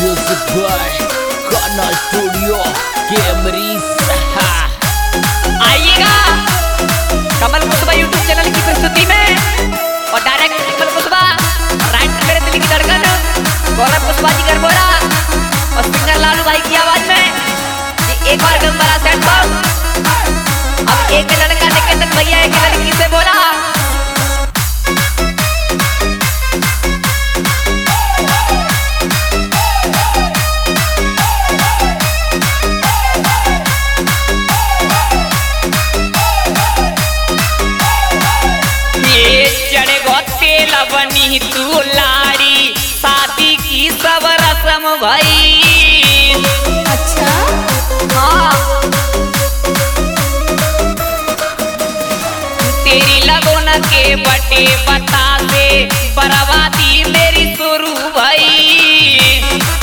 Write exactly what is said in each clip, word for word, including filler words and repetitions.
Music by Kanha studio कैमरीज। आइएगा Kamal Kushwaha YouTube channel की प्रस्तुति में और डायरेक्ट कमल कुशवा, राइट मेरे दिल की धड़कन गौरव कुशवा जी गरबोरा और सिंगर लालू भाई की आवाज में ये एक और गंभीरा सेट बॉक्स। अब एक लड़का निकेतन भैया एक लड़की से बोला, बनी तू लाड़ी शादी की सब रस्म भई। अच्छा हाँ तेरी लगन के बटे बता से बर्बादी मेरी शुरू भई।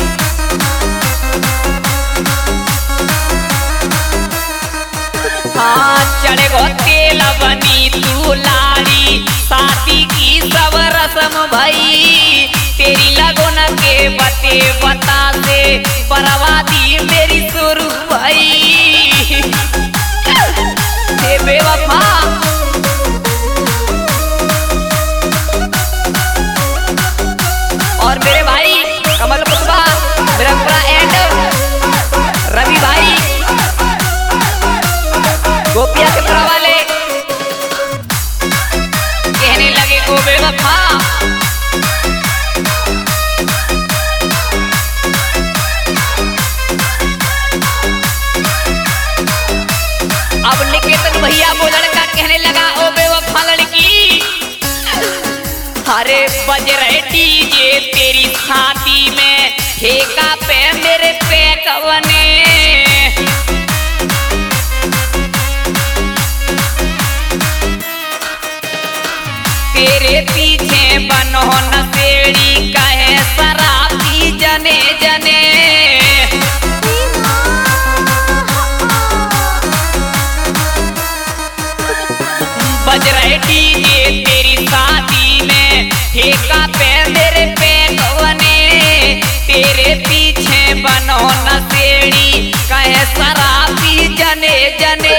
हाँ चढ़े गो तेल बनी तू लाड़ी शादी की सब रस्म भई। तेरी लगन के बते बता से बर्बादी मेरी शुरू भई। हे बेवफा और मेरे भाई कमल कुशवा बिरंगपुरा एंड रवि भाई गोपिया के पुरा वाले कहने लगे ओ बेवफा। अब निकेतन भैया वो लड़का कहने लगा ओ बेवफा लड़की, अरे बज रहे डीजे तेरी छाती में ठेका पे मेरे पे कवने। तेरे पीछे बनो नशेड़ी कहे शराबी जने जने। बज रहे डीजे तेरी शादी में ठेका पे मेरे पे कवने। तेरे पीछे बनो नशेड़ी कहे शराबी जने जने।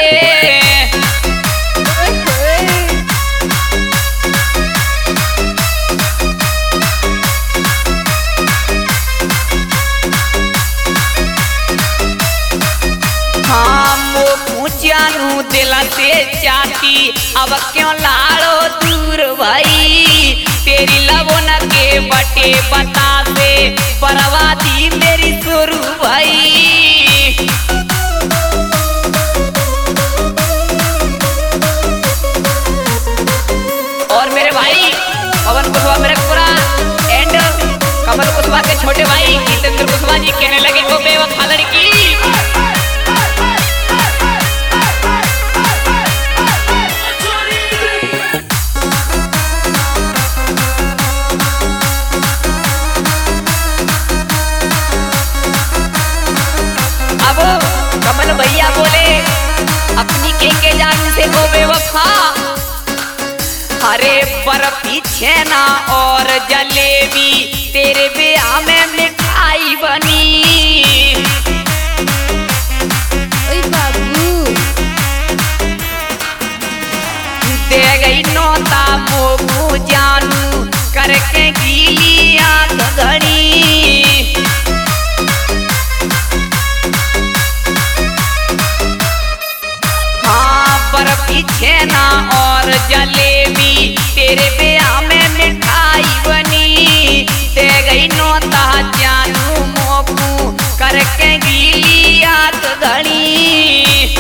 जानू दिल से चाहती अब क्यों लाड़ो दूर भाई। तेरी लगन के बटे बता से बर्बादी मेरी शुरू भाई। और मेरे भाई पवन कुशवा बिरंगपुरा एंड कमल कुशवा के छोटे भाई जितेंद्र कुशवा जी कहने लगे ओ बेवफा लड़की। कमल भैया बोले अपनी के के जान से ओ बेवफा, अरे बर्फी छेना और जलेबी तेरे ब्याह में मिठाई बनी। ओए बाबू दे गई नौता मोमू जानू करके गीली आंख घड़ी। छेना और जलेबी तेरे ब्याह में मिठाई बनी। दे गई नौता जानू मोकू करके गीली याद घड़ी।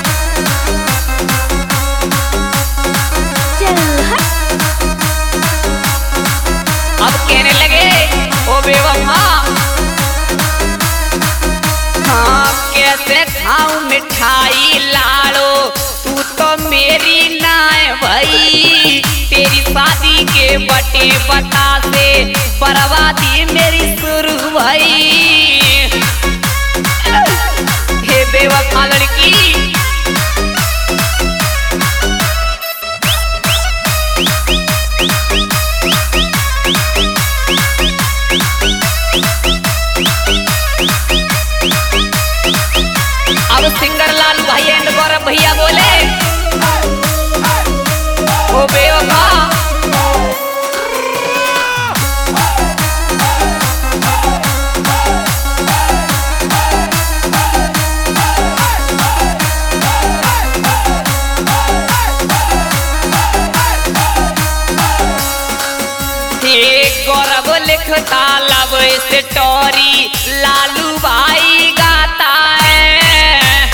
अब कहने लगे ओ बेवफा, हाँ कैसे खाऊं मिठाई लाड़ो तू तो मेरी नाय भाई। तेरी शादी के बटे बता से बर्बादी मेरी शुरू भाई। हे बेवफा लड़की का लव स्टोरी लालू भाई गाता है।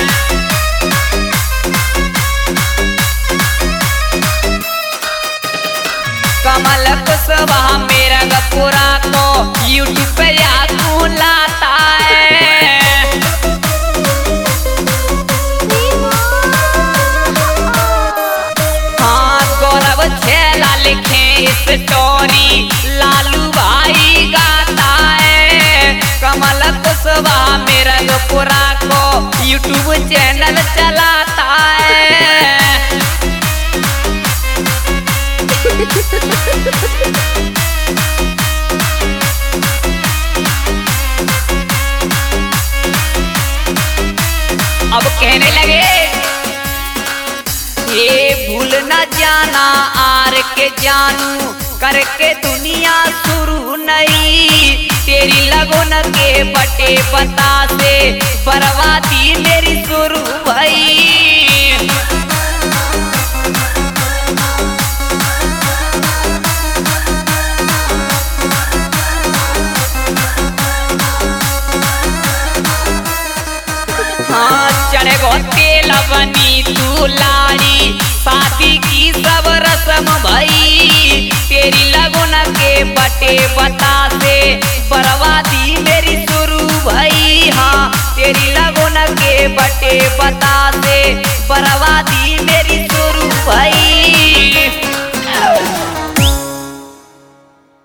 कमल कुशवाहा मेरा गपुरा को यूट्यूब पे याकू लाता है। लिखे स्टोरी लालू भाई गाता है। कमल कुशवाहा मेरा गपुरा को यूट्यूब चैनल चलाता है। अब कहने लगे ये भूल न जाना आर के जानू करके दुनिया शुरू नहीं। तेरी लगन के बटे बता से बर्बादी मेरी शुरू भई। हाँ चढ़े गो तेल बनी तू लाड़ी शादी की सब रस्म भई। तेरी लगन के बटे बता से बर्बादी मेरी शुरू भई। हाँ तेरी लगन के बटे बता से बर्बादी